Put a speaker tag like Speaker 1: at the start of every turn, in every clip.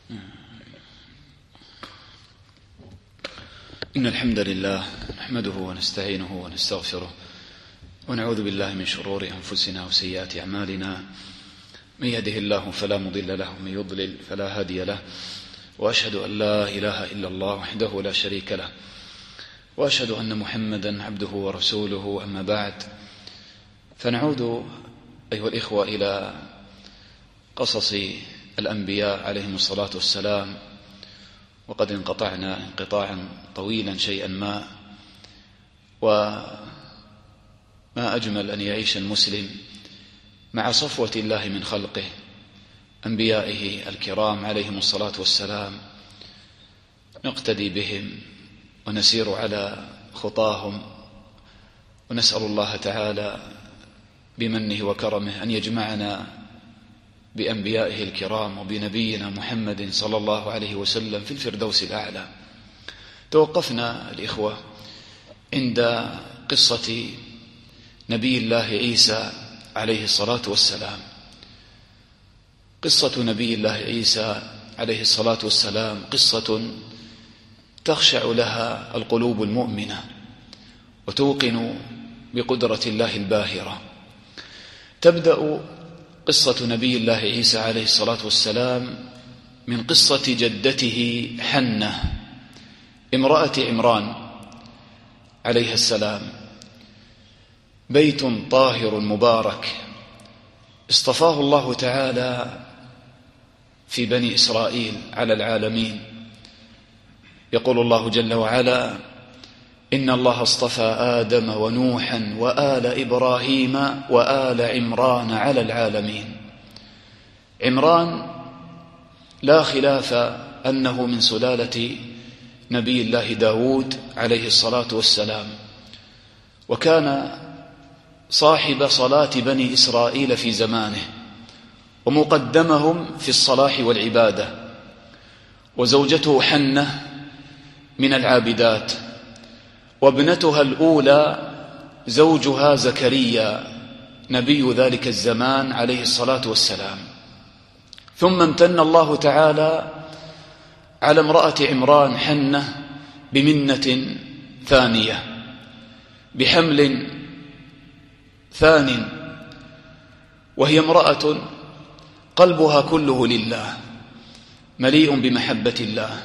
Speaker 1: إن الحمد لله نحمده ونستعينه ونستغفره ونعوذ بالله من شرور أنفسنا وسيئات أعمالنا. من يهده الله فلا مضل له ومن يضلل فلا هادي له، وأشهد أن لا إله إلا الله وحده لا شريك له، وأشهد أن محمدا عبده ورسوله. أما بعد، فنعود أيها الإخوة إلى قصص الأنبياء عليهم الصلاة والسلام، وقد انقطعنا انقطاعا طويلا شيئا ما، وما أجمل أن يعيش المسلم مع صفوة الله من خلقه، أنبيائه الكرام عليهم الصلاة والسلام، نقتدي بهم ونسير على خطاهم، ونسأل الله تعالى بمنه وكرمه أن يجمعنا بأنبيائه الكرام وبنبينا محمد صلى الله عليه وسلم في الفردوس الأعلى. توقفنا الإخوة عند قصة نبي الله عيسى عليه الصلاة والسلام. قصة نبي الله عيسى عليه الصلاة والسلام قصة تخشع لها القلوب المؤمنة وتوقن بقدرة الله الباهرة. تبدأ قصة نبي الله عيسى عليه الصلاة والسلام من قصة جدته حنة امرأة عمران عليه السلام. بيت طاهر مبارك اصطفاه الله تعالى في بني إسرائيل على العالمين. يقول الله جل وعلا: إن الله اصطفى آدم ونوحا وآل إبراهيم وآل عمران على العالمين. عمران لا خلاف أنه من سلالة نبي الله داود عليه الصلاة والسلام، وكان صاحب صلاة بني إسرائيل في زمانه ومقدمهم في الصلاح والعبادة. وزوجته حنة من العابدات، وابنتها الأولى زوجها زكريا نبي ذلك الزمان عليه الصلاة والسلام. ثم امتن الله تعالى على امرأة عمران حنة بمنة ثانية، بحمل ثان، وهي امرأة قلبها كله لله مليء بمحبة الله،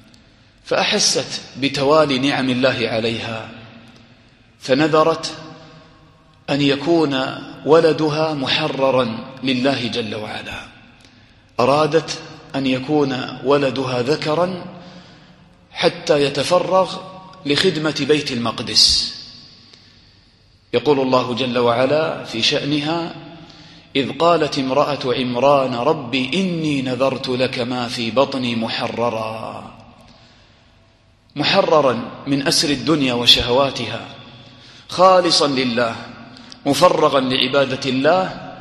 Speaker 1: فأحست بتوالي نعم الله عليها، فنذرت أن يكون ولدها محررا لله جل وعلا. أرادت أن يكون ولدها ذكرا حتى يتفرغ لخدمة بيت المقدس. يقول الله جل وعلا في شأنها: إذ قالت امرأة عمران رب إني نذرت لك ما في بطني محررا من أسر الدنيا وشهواتها، خالصا لله، مفرغا لعبادة الله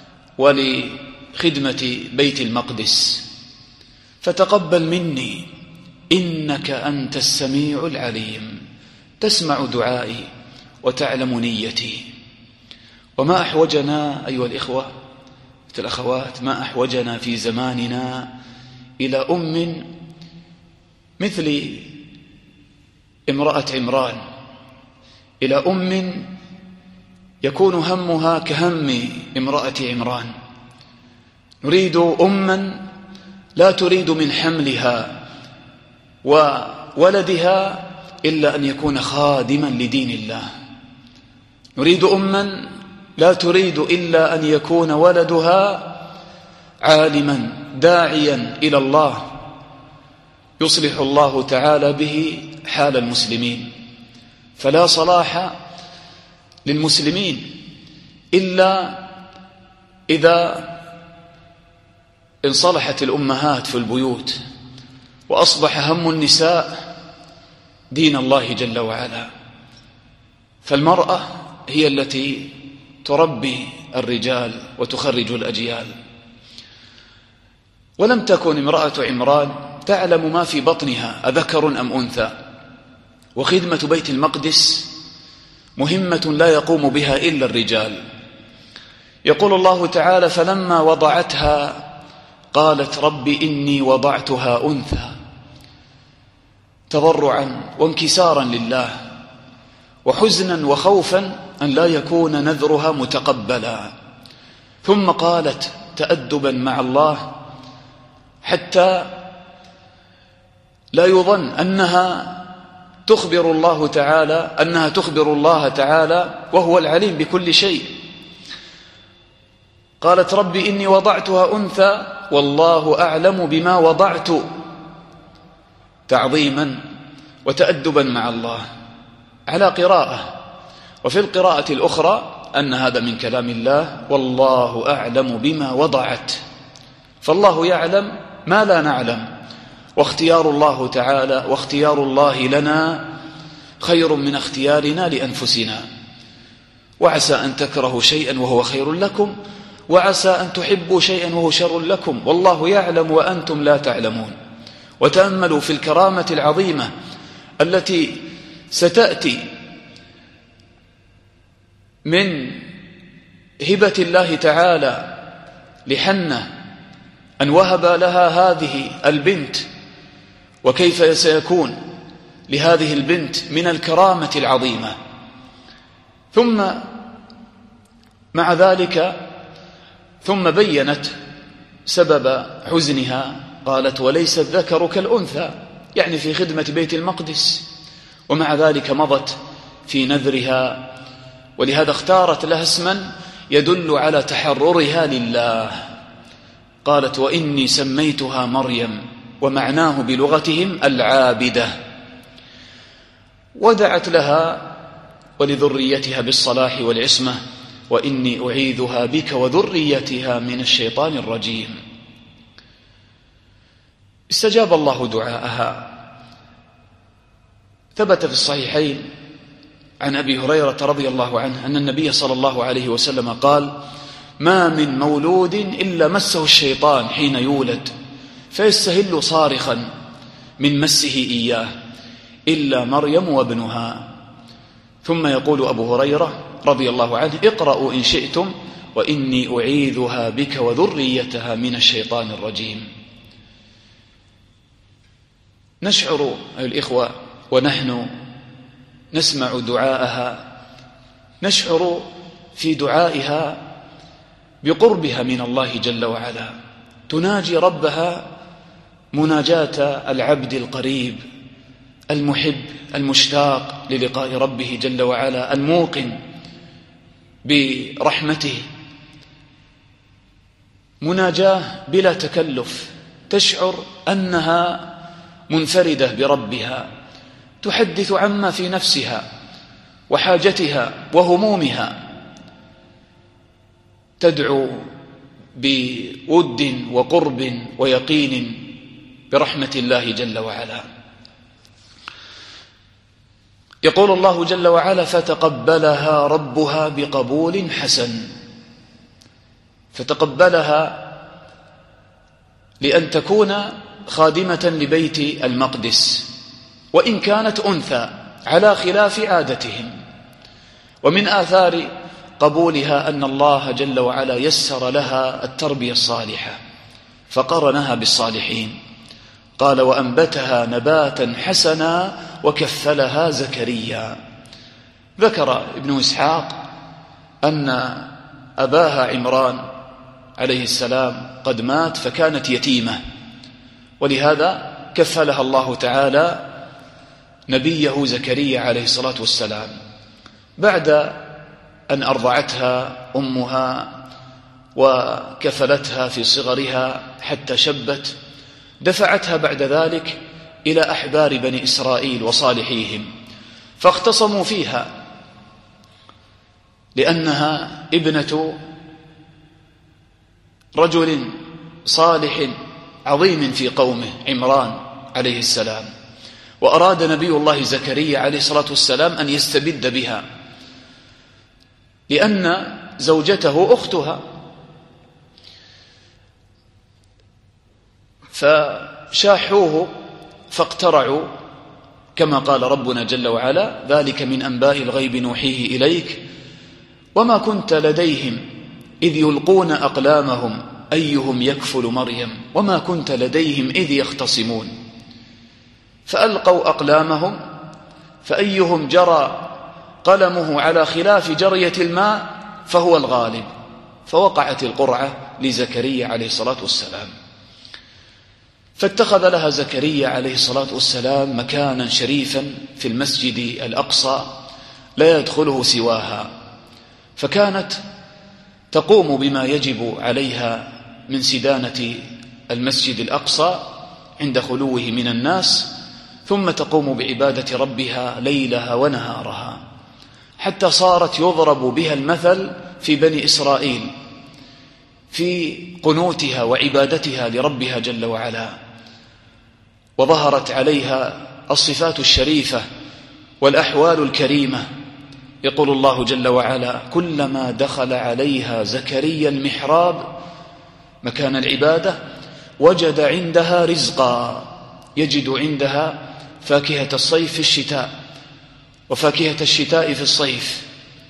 Speaker 1: ولخدمة بيت المقدس. فتقبل مني إنك أنت السميع العليم، تسمع دعائي وتعلم نيتي. وما أحوجنا أيها الإخوة الأخوات، ما أحوجنا في زماننا إلى أم مثل امرأة عمران، إلى أم يكون همها كهم امرأة عمران. نريد أما لا تريد من حملها وولدها إلا أن يكون خادما لدين الله. نريد أما لا تريد إلا أن يكون ولدها عالما داعيا إلى الله، يصلح الله تعالى به حال المسلمين. فلا صلاح للمسلمين إلا إذا انصلحت الأمهات في البيوت، وأصبح هم النساء دين الله جل وعلا. فالمرأة هي التي تربي الرجال وتخرج الأجيال. ولم تكن امرأة عمران تعلم ما في بطنها أذكر أم أنثى، وخدمة بيت المقدس مهمة لا يقوم بها إلا الرجال. يقول الله تعالى: فلما وضعتها قالت رب إني وضعتها أنثى، تضرعا وانكسارا لله وحزنا وخوفا أن لا يكون نذرها متقبلا. ثم قالت تأدبا مع الله حتى لا يظن أنها تخبر الله تعالى وهو العليم بكل شيء. قالت رب إني وضعتها أنثى والله أعلم بما وضعت، تعظيما وتأدبا مع الله على قراءة. وفي القراءة الأخرى أن هذا من كلام الله والله أعلم بما وضعت، فالله يعلم ما لا نعلم، واختيار الله لنا خير من اختيارنا لأنفسنا. وعسى أن تكرهوا شيئا وهو خير لكم، وعسى أن تحبوا شيئا وهو شر لكم، والله يعلم وأنتم لا تعلمون. وتأملوا في الكرامة العظيمة التي ستأتي من هبة الله تعالى لحنة أن وهب لها هذه البنت، وكيف سيكون لهذه البنت من الكرامة العظيمة. ثم مع ذلك بينت سبب حزنها، قالت وليس الذكر كالأنثى، يعني في خدمة بيت المقدس، ومع ذلك مضت في نذرها، ولهذا اختارت لها اسما يدل على تحررها لله. قالت وإني سميتها مريم، ومعناه بلغتهم العابدة، ودعت لها ولذريتها بالصلاح والعصمة، وإني أعيذها بك وذريتها من الشيطان الرجيم. استجاب الله دعاءها. ثبت في الصحيحين عن أبي هريرة رضي الله عنه أن النبي صلى الله عليه وسلم قال ما من مولود إلا مسه الشيطان حين يولد فيستهل صارخا من مسه إياه إلا مريم وابنها. ثم يقول أبو هريرة رضي الله عنه اقرأوا إن شئتم وإني أعيذها بك وذريتها من الشيطان الرجيم. نشعر أيها الإخوة ونحن نسمع دعاءها، نشعر في دعائها بقربها من الله جل وعلا، تناجي ربها مناجاة العبد القريب المحب المشتاق للقاء ربه جل وعلا، الموقن برحمته، مناجاة بلا تكلف، تشعر أنها منفردة بربها، تحدث عما في نفسها وحاجتها وهمومها، تدعو بود وقرب ويقين برحمة الله جل وعلا. يقول الله جل وعلا فتقبلها ربها بقبول حسن، فتقبلها لأن تكون خادمة لبيت المقدس، وإن كانت أنثى على خلاف عادتهم. ومن آثار قبولها أن الله جل وعلا يسر لها التربية الصالحة فقرنها بالصالحين. قال وأنبتها نباتا حسنا وكفلها زكريا. ذكر ابن إسحاق أن أباها عمران عليه السلام قد مات فكانت يتيمة، ولهذا كفلها الله تعالى نبيه زكريا عليه الصلاة والسلام. بعد أن أرضعتها أمها وكفلتها في صغرها حتى شبت، دفعتها بعد ذلك إلى أحبار بني إسرائيل وصالحيهم، فاختصموا فيها لأنها ابنة رجل صالح عظيم في قومه عمران عليه السلام، وأراد نبي الله زكريا عليه الصلاة والسلام أن يستبد بها لأن زوجته أختها، فشاحوه فاقترعوا كما قال ربنا جل وعلا ذلك من أنباء الغيب نوحيه إليك وما كنت لديهم إذ يلقون أقلامهم أيهم يكفل مريم وما كنت لديهم إذ يختصمون فألقوا أقلامهم فأيهم جرى قلمه على خلاف جرية الماء فهو الغالب، فوقعت القرعة لزكريا عليه الصلاة والسلام، فاتخذ لها زكريا عليه الصلاة والسلام مكانا شريفا في المسجد الأقصى لا يدخله سواها، فكانت تقوم بما يجب عليها من سدانة المسجد الأقصى عند خلوه من الناس، ثم تقوم بعبادة ربها ليلها ونهارها، حتى صارت يضرب بها المثل في بني إسرائيل في قنوتها وعبادتها لربها جل وعلا، وظهرت عليها الصفات الشريفة والأحوال الكريمة. يقول الله جل وعلا: كلما دخل عليها زكريا المحراب مكان العبادة وجد عندها رزقا، يجد عندها فاكهة الصيف في الشتاء وفاكهة الشتاء في الصيف،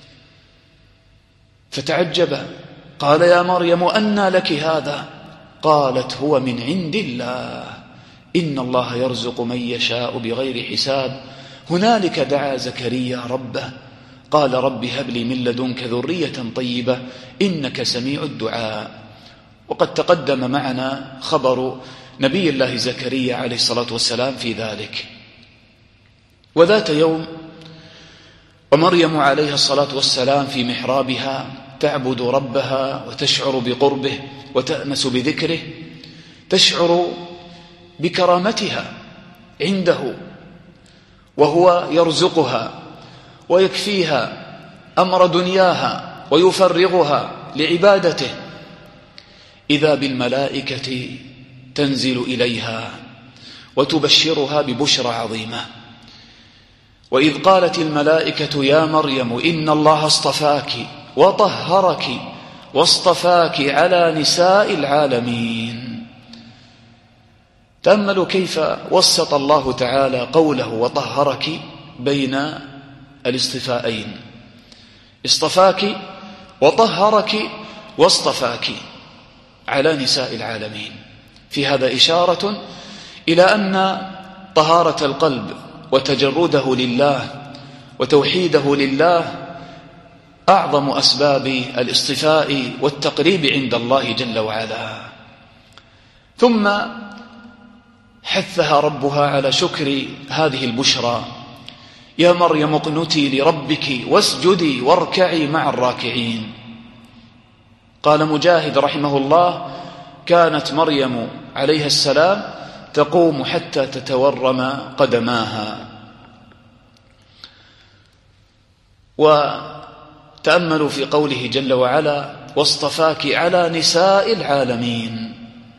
Speaker 1: فتعجب، قال: يا مريم أنى لك هذا؟ قالت: هو من عند الله، إن الله يرزق من يشاء بغير حساب. هنالك دعا زكريا ربه قال: رب هب لي من لدنك ذرية طيبة إنك سميع الدعاء. وقد تقدم معنا خبر نبي الله زكريا عليه الصلاة والسلام في ذلك. وذات يوم ومريم عليه الصلاة والسلام في محرابها تعبد ربها وتشعر بقربه وتأنس بذكره، تشعر بكرامتها عنده وهو يرزقها ويكفيها أمر دنياها ويفرغها لعبادته، إذا بالملائكة تنزل إليها وتبشرها ببشرى عظيمة. وإذ قالت الملائكة: يا مريم إن الله اصطفاك وطهرك واصطفاك على نساء العالمين. تأملوا كيف وسط الله تعالى قوله وطهرك بين الاصطفائين، اصطفاك وطهرك واصطفاك على نساء العالمين. في هذا إشارة إلى أن طهارة القلب وتجرده لله وتوحيده لله أعظم أسباب الاصطفاء والتقريب عند الله جل وعلا. ثم حثها ربها على شكر هذه البشرى: يا مريم اقنتي لربك واسجدي واركعي مع الراكعين. قال مجاهد رحمه الله: كانت مريم عليها السلام تقوم حتى تتورم قدماها. وتأملوا في قوله جل وعلا: واصطفاك على نساء العالمين.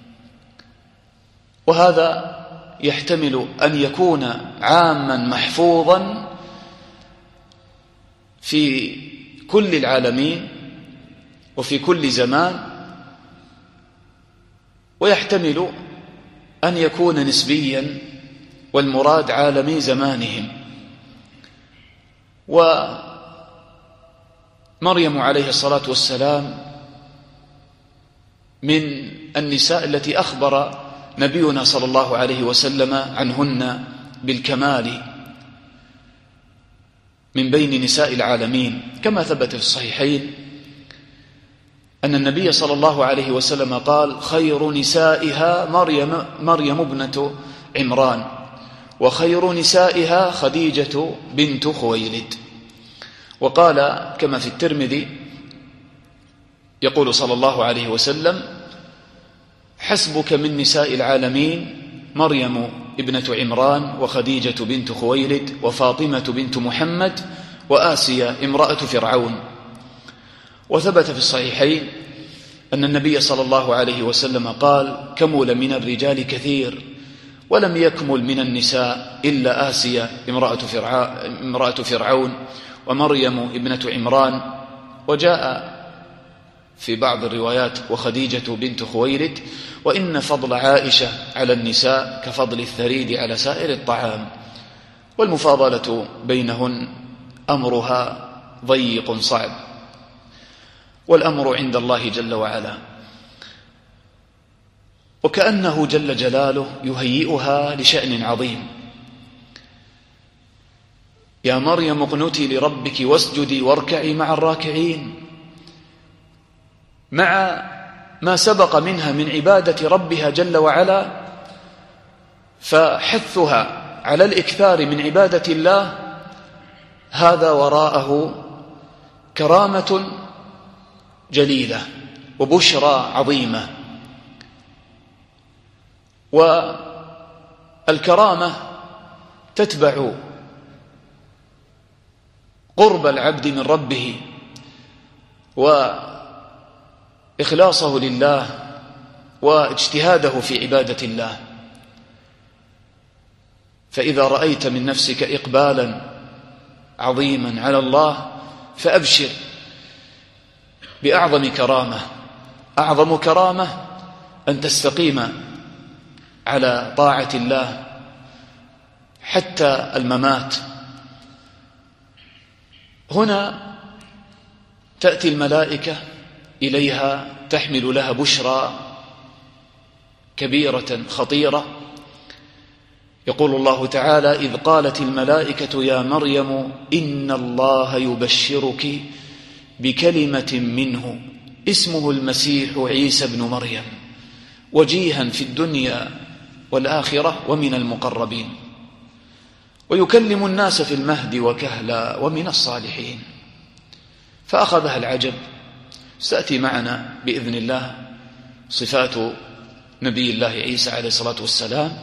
Speaker 1: وهذا يحتمل أن يكون عاما محفوظا في كل العالمين وفي كل زمان، ويحتمل أن يكون نسبيا والمراد عالمي زمانهم. ومريم عليه الصلاة والسلام من النساء التي أخبر نبينا صلى الله عليه وسلم عنهن بالكمال من بين نساء العالمين، كما ثبت في الصحيحين أن النبي صلى الله عليه وسلم قال: خير نسائها مريم ابنة عمران، وخير نسائها خديجة بنت خويلد. وقال كما في الترمذي يقول صلى الله عليه وسلم: حسبك من نساء العالمين مريم ابنة عمران وخديجة بنت خويلد وفاطمة بنت محمد وآسيا امرأة فرعون. وثبت في الصحيحين أن النبي صلى الله عليه وسلم قال: كمل من الرجال كثير ولم يكمل من النساء إلا آسيا امرأة فرعون ومريم ابنة عمران. وجاء في بعض الروايات: وخديجة بنت خويلد. وإن فضل عائشة على النساء كفضل الثريد على سائر الطعام، والمفاضلة بينهن أمرها ضيق صعب، والأمر عند الله جل وعلا. وكأنه جل جلاله يهيئها لشأن عظيم. يا مريم اقنتي لربك واسجدي واركعي مع الراكعين، مع ما سبق منها من عبادة ربها جل وعلا، فحثها على الإكثار من عبادة الله هذا وراءه كرامة جليلة وبشرى عظيمة. والكرامة تتبع قرب العبد من ربه وإخلاصه لله واجتهاده في عبادة الله. فإذا رأيت من نفسك إقبالا عظيما على الله فأبشر بأعظم كرامة. أعظم كرامة أن تستقيم على طاعة الله حتى الممات. هنا تأتي الملائكة إليها تحمل لها بشرى كبيرة خطيرة. يقول الله تعالى: إذ قالت الملائكة يا مريم إن الله يبشرك بكلمة منه اسمه المسيح عيسى ابن مريم وجيها في الدنيا والآخرة ومن المقربين ويكلم الناس في المهد وكهلا ومن الصالحين. فأخذها العجب. سأتي معنا بإذن الله صفات نبي الله عيسى عليه الصلاة والسلام،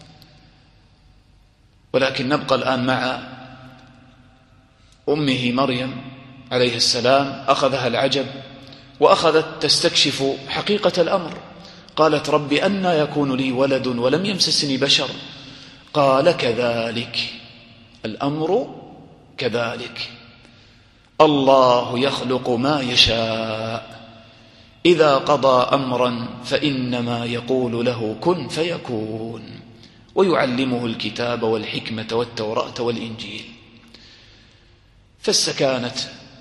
Speaker 1: ولكن نبقى الآن مع أمه مريم عليه السلام. أخذها العجب وأخذت تستكشف حقيقة الأمر. قالت: رب أنى يكون لي ولد ولم يمسسني بشر. قال: كذلك الأمر كذلك الله يخلق ما يشاء إذا قضى أمرا فإنما يقول له كن فيكون ويعلمه الكتاب والحكمة والتوراة والإنجيل. فاستكانت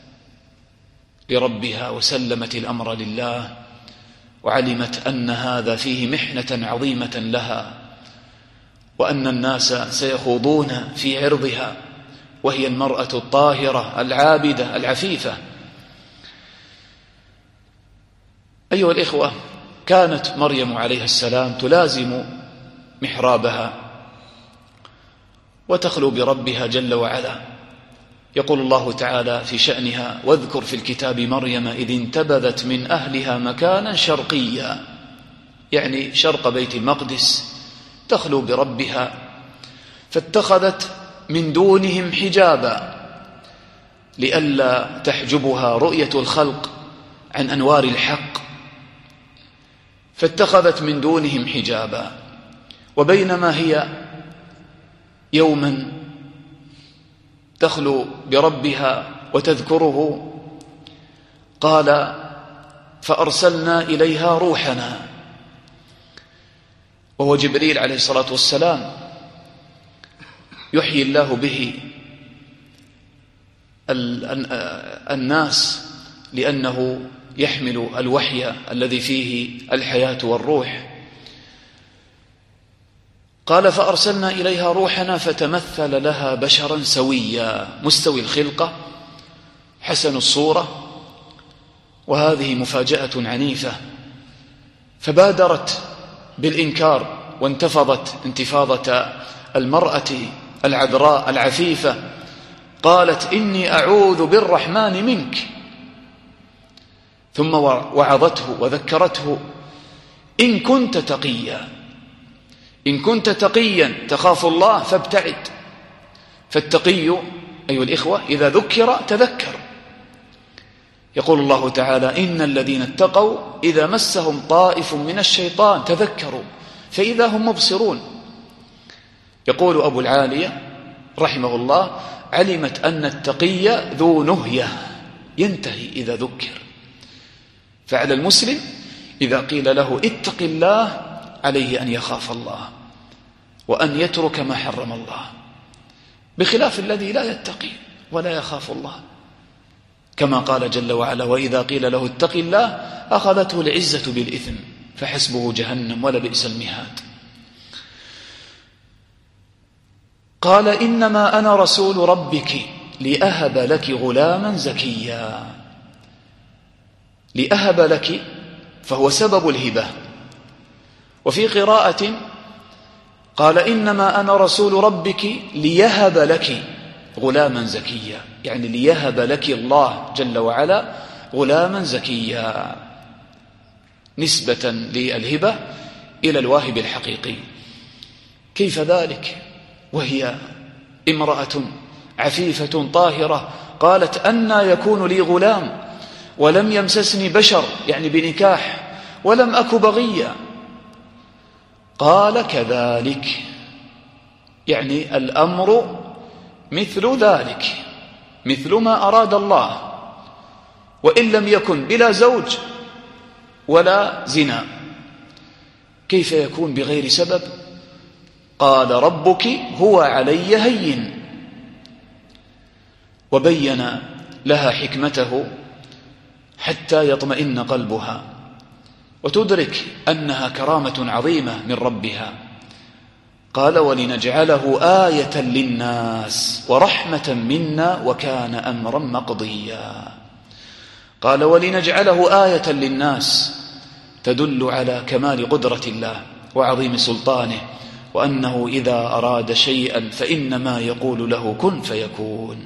Speaker 1: لربها وسلمت الأمر لله، وعلمت أن هذا فيه محنة عظيمة لها، وأن الناس سيخوضون في عرضها، وهي المرأة الطاهرة العابدة العفيفة. أيها الإخوة، كانت مريم عليه السلام تلازم محرابها وتخلو بربها جل وعلا. يقول الله تعالى في شأنها: واذكر في الكتاب مريم إذ انتبذت من أهلها مكانا شرقيا، يعني شرق بيت المقدس، تخلو بربها، فاتخذت من دونهم حجابا لئلا تحجبها رؤية الخلق عن أنوار الحق، فاتخذت من دونهم حجابا. وبينما هي يوما تخلو بربها وتذكره، قال: فأرسلنا إليها روحنا، وهو جبريل عليه الصلاة والسلام، يحيي الله به الناس لأنه يحمل الوحي الذي فيه الحياة والروح. قال: فأرسلنا إليها روحنا فتمثل لها بشرا سويا، مستوي الخلقة حسن الصورة. وهذه مفاجأة عنيفة، فبادرت بالإنكار وانتفضت انتفاضة المرأة العذراء العفيفة. قالت: إني أعوذ بالرحمن منك. ثم وعظته وذكرته: إن كنت تقيا، إن كنت تقيا تخاف الله فابتعد. فالتقي أيها الإخوة إذا ذكر تذكر. يقول الله تعالى: إن الذين اتقوا إذا مسهم طائف من الشيطان تذكروا فإذا هم مبصرون. يقول أبو العالية رحمه الله: علمت أن التقي ذو نهية ينتهي إذا ذكر. فعلى المسلم إذا قيل له اتق الله عليه أن يخاف الله وأن يترك ما حرم الله، بخلاف الذي لا يتقي ولا يخاف الله، كما قال جل وعلا: وإذا قيل له اتق الله أخذته العزة بالإثم فحسبه جهنم ولبئس المهاد. قال إنما أنا رسول ربك لأهب لك غلاما زكيا. لأهب لك فهو سبب الهبة. وفي قراءة قال إنما أنا رسول ربك ليهب لك غلاما زكيا، يعني ليهب لك الله جل وعلا غلاما زكيا، نسبة للهبة إلى الواهب الحقيقي. كيف ذلك وهي امرأة عفيفة طاهرة؟ قالت أنى يكون لي غلام ولم يمسسني بشر، يعني بنكاح، ولم أك بغيا. قال كذلك، يعني الأمر مثل ذلك، مثل ما أراد الله، وإن لم يكن بلا زوج ولا زنا. كيف يكون بغير سبب؟ قال ربك هو علي هين، وبين لها حكمته حتى يطمئن قلبها وتدرك أنها كرامة عظيمة من ربها. قال ولنجعله آية للناس ورحمة منا وكان أمرا مقضيا. قال ولنجعله آية للناس تدل على كمال قدرة الله وعظيم سلطانه، وأنه إذا أراد شيئا فإنما يقول له كن فيكون.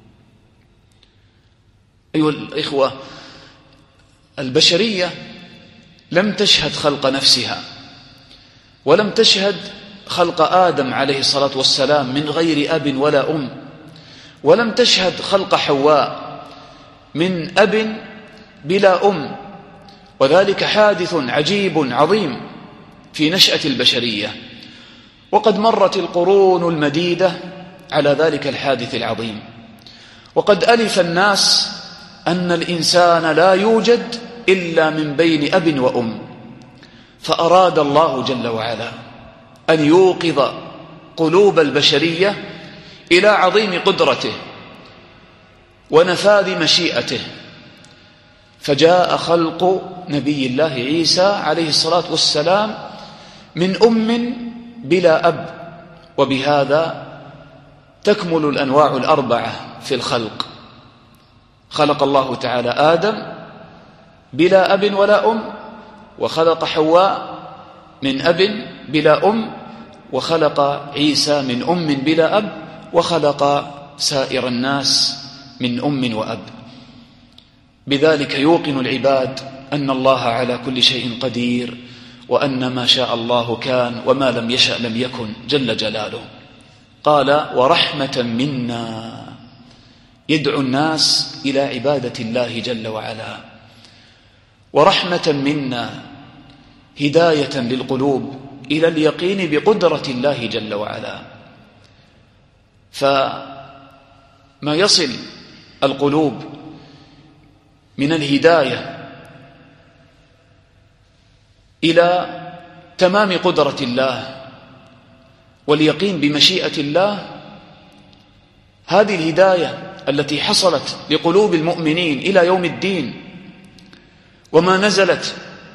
Speaker 1: أيها الإخوة، البشرية لم تشهد خلق نفسها، ولم تشهد خلق آدم عليه الصلاة والسلام من غير أب ولا أم، ولم تشهد خلق حواء من أب بلا أم، وذلك حادث عجيب عظيم في نشأة البشرية. وقد مرت القرون المديدة على ذلك الحادث العظيم، وقد ألف الناس أن الإنسان لا يوجد إلا من بين أب وأم، فأراد الله جل وعلا أن يوقظ قلوب البشرية إلى عظيم قدرته ونفاذ مشيئته، فجاء خلق نبي الله عيسى عليه الصلاة والسلام من أم بلا أب، وبهذا تكمل الأنواع الأربعة في الخلق. خلق الله تعالى آدم بلا أب ولا أم، وخلق حواء من أب بلا أم، وخلق عيسى من أم بلا أب، وخلق سائر الناس من أم وأب. بذلك يوقن العباد أن الله على كل شيء قدير، وأن ما شاء الله كان وما لم يشأ لم يكن جل جلاله. قال ورحمة منا، يدعو الناس إلى عبادة الله جل وعلا. ورحمة منا هداية للقلوب إلى اليقين بقدرة الله جل وعلا. فما يصل القلوب من الهداية إلى تمام قدرة الله واليقين بمشيئة الله، هذه الهداية التي حصلت لقلوب المؤمنين إلى يوم الدين، وما نزلت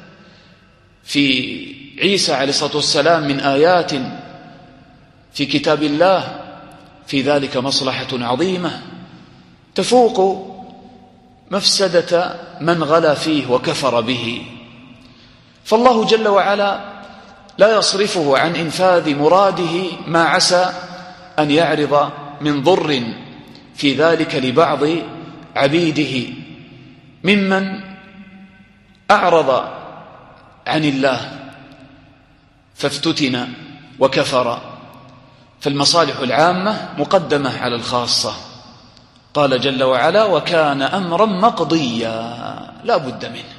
Speaker 1: في عيسى عليه الصلاة والسلام من آيات في كتاب الله، في ذلك مصلحة عظيمة تفوق مفسدة من غلا فيه وكفر به. فالله جل وعلا لا يصرفه عن إنفاذ مراده ما عسى أن يعرض من ضر في ذلك لبعض عبيده ممن أعرض عن الله فافتتن وكفر. فالمصالح العامة مقدمة على الخاصة. قال جل وعلا وكان أمرا مقضيا، لا بد منه.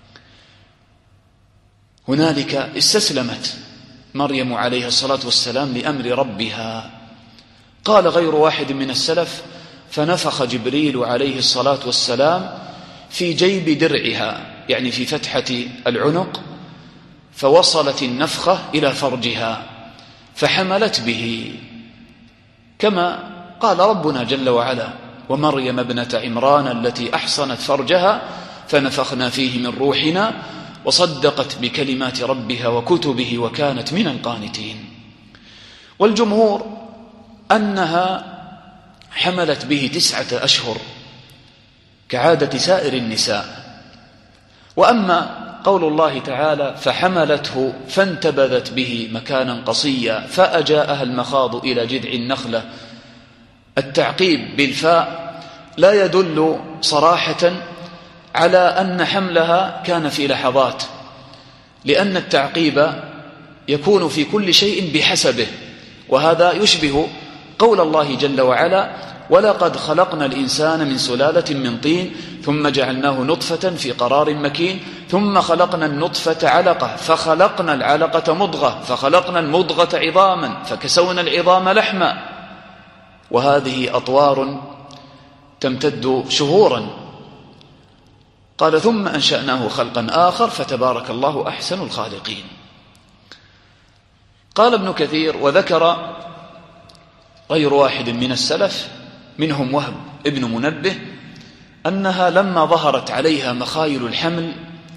Speaker 1: هنالك استسلمت مريم عليه الصلاة والسلام لأمر ربها. قال غير واحد من السلف فنفخ جبريل عليه الصلاة والسلام في جيب درعها، يعني في فتحة العنق، فوصلت النفخة إلى فرجها فحملت به، كما قال ربنا جل وعلا ومريم ابنة عمران التي أحصنت فرجها فنفخنا فيه من روحنا وصدقت بكلمات ربها وكتبه وكانت من القانتين. والجمهور أنها حملت به 9 أشهر كعادة سائر النساء. وأما قول الله تعالى فحملته فانتبذت به مكانا قصيا فأجاءها المخاض إلى جذع النخلة، التعقيب بالفاء لا يدل صراحة على أن حملها كان في لحظات، لأن التعقيب يكون في كل شيء بحسبه، وهذا يشبه قول الله جل وعلا ولقد خلقنا الإنسان من سلالة من طين ثم جعلناه نطفة في قرار مكين ثم خلقنا النطفة علقة فخلقنا العلقة مضغة فخلقنا المضغة عظاما فكسونا العظام لحما. وهذه أطوار تمتد شهورا. قال ثم أنشأناه خلقا آخر فتبارك الله أحسن الخالقين. قال ابن كثير وذكر غير واحد من السلف منهم وهب ابن منبه أنها لما ظهرت عليها مخايل الحمل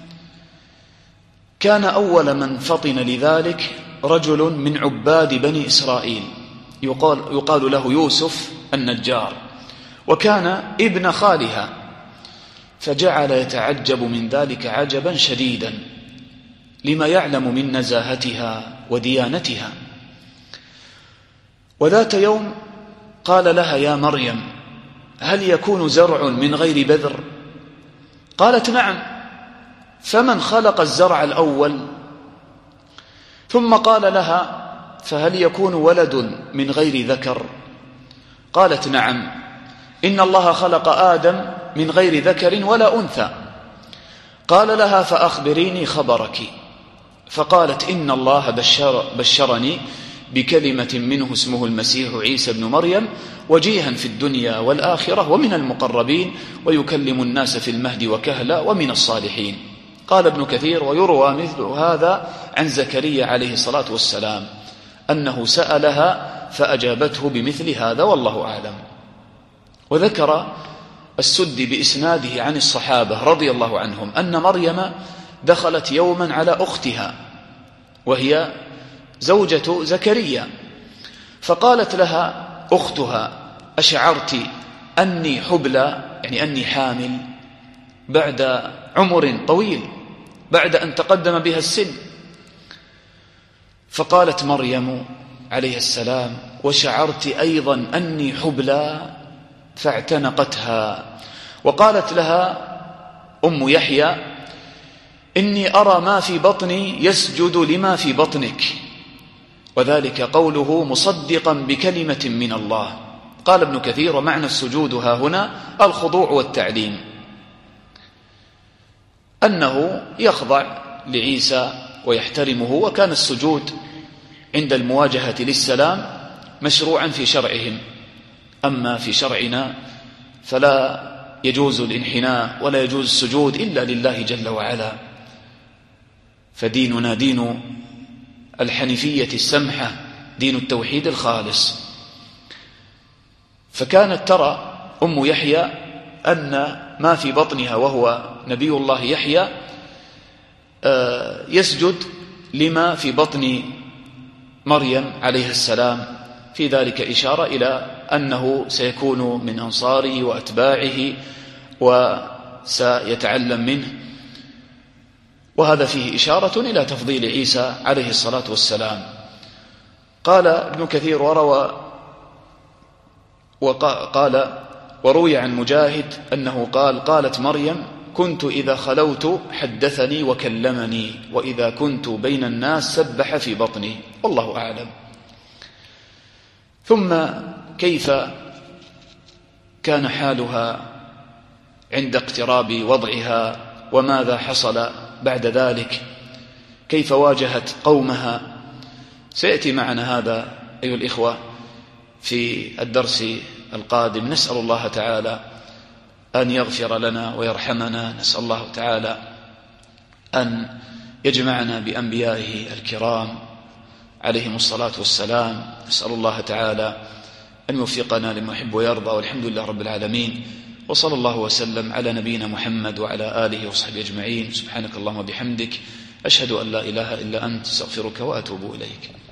Speaker 1: كان أول من فطن لذلك رجل من عباد بني إسرائيل يقال له يوسف النجار، وكان ابن خالها، فجعل يتعجب من ذلك عجبا شديدا لما يعلم من نزاهتها وديانتها. وذات يوم قال لها يا مريم هل يكون زرع من غير بذر؟ قالت نعم، فمن خلق الزرع الأول؟ ثم قال لها فهل يكون ولد من غير ذكر؟ قالت نعم، إن الله خلق آدم من غير ذكر ولا أنثى. قال لها فأخبريني خبرك. فقالت إن الله بشرني بكلمة منه اسمه المسيح عيسى بن مريم وجيها في الدنيا والآخرة ومن المقربين ويكلم الناس في المهد وكهلا ومن الصالحين. قال ابن كثير ويروى مثل هذا عن زكريا عليه الصلاة والسلام أنه سألها فأجابته بمثل هذا والله أعلم. وذكر السدي بإسناده عن الصحابة رضي الله عنهم أن مريم دخلت يوما على أختها وهي زوجة زكريا، فقالت لها أختها أشعرت أني حبلى، يعني أني حامل بعد عمر طويل، بعد أن تقدم بها السن؟ فقالت مريم عليه السلام وشعرت أيضا أني حبلى، فاعتنقتها. وقالت لها أم يحيى إني أرى ما في بطني يسجد لما في بطنك، وذلك قوله مصدقا بكلمة من الله. قال ابن كثير ومعنى السجود ها هنا الخضوع والتعليم، أنه يخضع لعيسى ويحترمه. وكان السجود عند المواجهة للسلام مشروعا في شرعهم، أما في شرعنا فلا يجوز الانحناء ولا يجوز السجود إلا لله جل وعلا، فديننا دين الحنيفية السمحة، دين التوحيد الخالص. فكانت ترى أم يحيى أن ما في بطنها وهو نبي الله يحيى يسجد لما في بطن مريم عليه السلام، في ذلك إشارة إلى أنه سيكون من أنصاره وأتباعه وسيتعلم منه، وهذا فيه إشارة إلى تفضيل عيسى عليه الصلاة والسلام. قال ابن كثير وروي عن مجاهد أنه قالت مريم كنت إذا خلوت حدثني وكلمني وإذا كنت بين الناس سبح في بطني، والله أعلم. ثم كيف كان حالها عند اقتراب وضعها وماذا حصل بعد ذلك؟ كيف واجهت قومها؟ سيأتي معنا هذا أيها الإخوة في الدرس القادم. نسأل الله تعالى أن يغفر لنا ويرحمنا، نسأل الله تعالى أن يجمعنا بأنبيائه الكرام عليهم الصلاة والسلام. نسأل الله تعالى أن يوفقنا لما يحب ويرضى، والحمد لله رب العالمين. وصلى الله وسلم على نبينا محمد وعلى آله وصحبه أجمعين. سبحانك اللهم وبحمدك، أشهد أن لا إله إلا أنت، استغفرك وأتوب إليك.